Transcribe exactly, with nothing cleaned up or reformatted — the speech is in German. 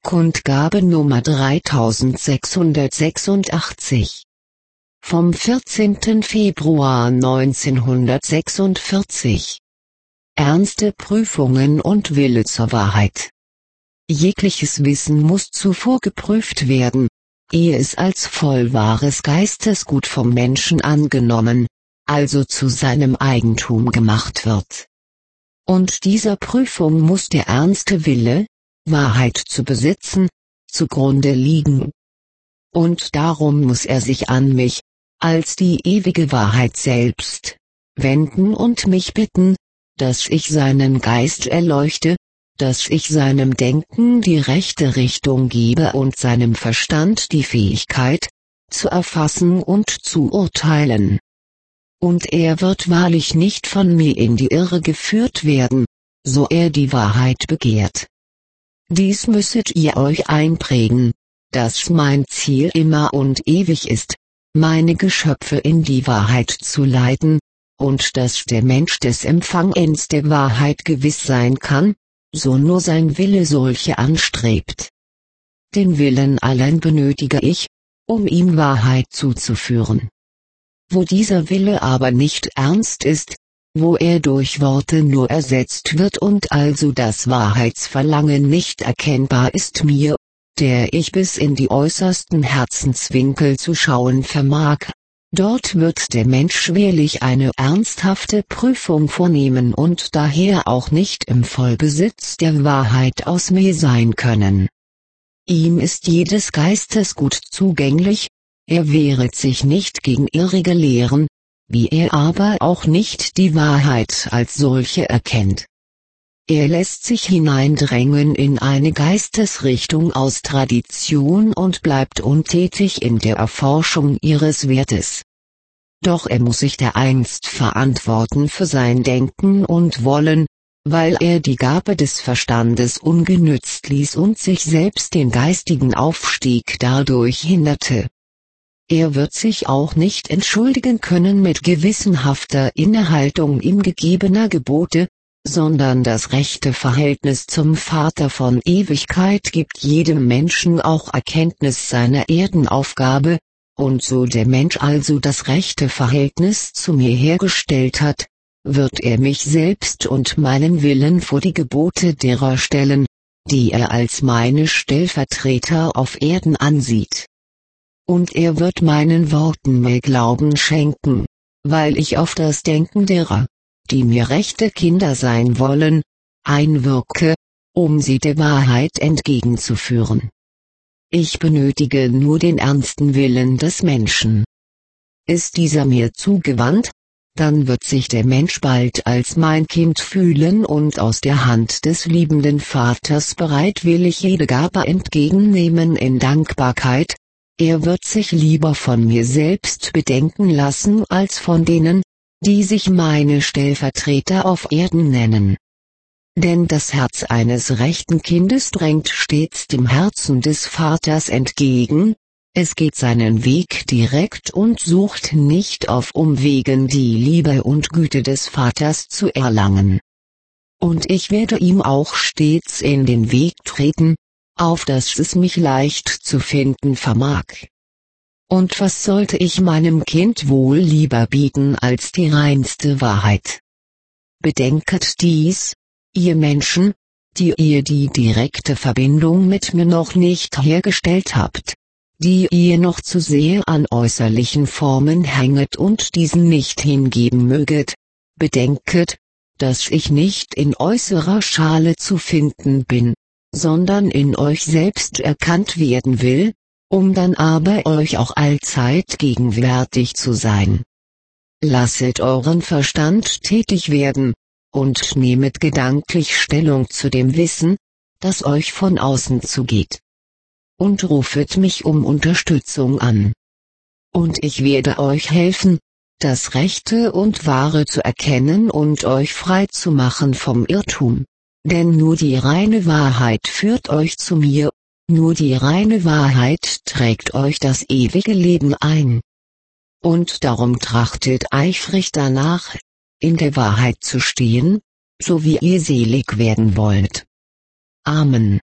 Kundgabe Nummer dreitausendsechshundertsechsundachtzig. Vom vierzehnten Februar neunzehnhundertsechsundvierzig. Ernste Prüfungen und Wille zur Wahrheit. Jegliches Wissen muss zuvor geprüft werden, ehe es als vollwahres Geistesgut vom Menschen angenommen, also zu seinem Eigentum gemacht wird. Und dieser Prüfung muss der ernste Wille, Wahrheit zu besitzen, zugrunde liegen. Und darum muss er sich an mich, als die ewige Wahrheit selbst, wenden und mich bitten, dass ich seinen Geist erleuchte, dass ich seinem Denken die rechte Richtung gebe und seinem Verstand die Fähigkeit, zu erfassen und zu urteilen. Und er wird wahrlich nicht von mir in die Irre geführt werden, so er die Wahrheit begehrt. Dies müsset ihr euch einprägen, dass mein Ziel immer und ewig ist, meine Geschöpfe in die Wahrheit zu leiten, und dass der Mensch des Empfangens der Wahrheit gewiss sein kann, so nur sein Wille solche anstrebt. Den Willen allein benötige ich, um ihm Wahrheit zuzuführen. Wo dieser Wille aber nicht ernst ist, wo er durch Worte nur ersetzt wird und also das Wahrheitsverlangen nicht erkennbar ist mir, der ich bis in die äußersten Herzenswinkel zu schauen vermag, dort wird der Mensch schwerlich eine ernsthafte Prüfung vornehmen und daher auch nicht im Vollbesitz der Wahrheit aus mir sein können. Ihm ist jedes Geistesgut zugänglich, er wehret sich nicht gegen irrige Lehren, wie er aber auch nicht die Wahrheit als solche erkennt. Er lässt sich hineindrängen in eine Geistesrichtung aus Tradition und bleibt untätig in der Erforschung ihres Wertes. Doch er muss sich dereinst verantworten für sein Denken und Wollen, weil er die Gabe des Verstandes ungenützt ließ und sich selbst den geistigen Aufstieg dadurch hinderte. Er wird sich auch nicht entschuldigen können mit gewissenhafter Innehaltung ihm gegebener Gebote, sondern das rechte Verhältnis zum Vater von Ewigkeit gibt jedem Menschen auch Erkenntnis seiner Erdenaufgabe, und so der Mensch also das rechte Verhältnis zu mir hergestellt hat, wird er mich selbst und meinen Willen vor die Gebote derer stellen, die er als meine Stellvertreter auf Erden ansieht. Und er wird meinen Worten mehr Glauben schenken, weil ich auf das Denken derer, die mir rechte Kinder sein wollen, einwirke, um sie der Wahrheit entgegenzuführen. Ich benötige nur den ernsten Willen des Menschen. Ist dieser mir zugewandt, dann wird sich der Mensch bald als mein Kind fühlen und aus der Hand des liebenden Vaters bereitwillig jede Gabe entgegennehmen in Dankbarkeit. Er wird sich lieber von mir selbst bedenken lassen als von denen, die sich meine Stellvertreter auf Erden nennen. Denn das Herz eines rechten Kindes drängt stets dem Herzen des Vaters entgegen, es geht seinen Weg direkt und sucht nicht auf Umwegen die Liebe und Güte des Vaters zu erlangen. Und ich werde ihm auch stets in den Weg treten, auf dass es mich leicht zu finden vermag. Und was sollte ich meinem Kind wohl lieber bieten als die reinste Wahrheit? Bedenket dies, ihr Menschen, die ihr die direkte Verbindung mit mir noch nicht hergestellt habt, die ihr noch zu sehr an äußerlichen Formen hänget und diesen nicht hingeben möget, bedenket, dass ich nicht in äußerer Schale zu finden bin, sondern in euch selbst erkannt werden will, um dann aber euch auch allzeit gegenwärtig zu sein. Lasset euren Verstand tätig werden, und nehmet gedanklich Stellung zu dem Wissen, das euch von außen zugeht. Und rufet mich um Unterstützung an. Und ich werde euch helfen, das Rechte und Wahre zu erkennen und euch frei zu machen vom Irrtum. Denn nur die reine Wahrheit führt euch zu mir, nur die reine Wahrheit trägt euch das ewige Leben ein. Und darum trachtet eifrig danach, in der Wahrheit zu stehen, so wie ihr selig werden wollt. Amen.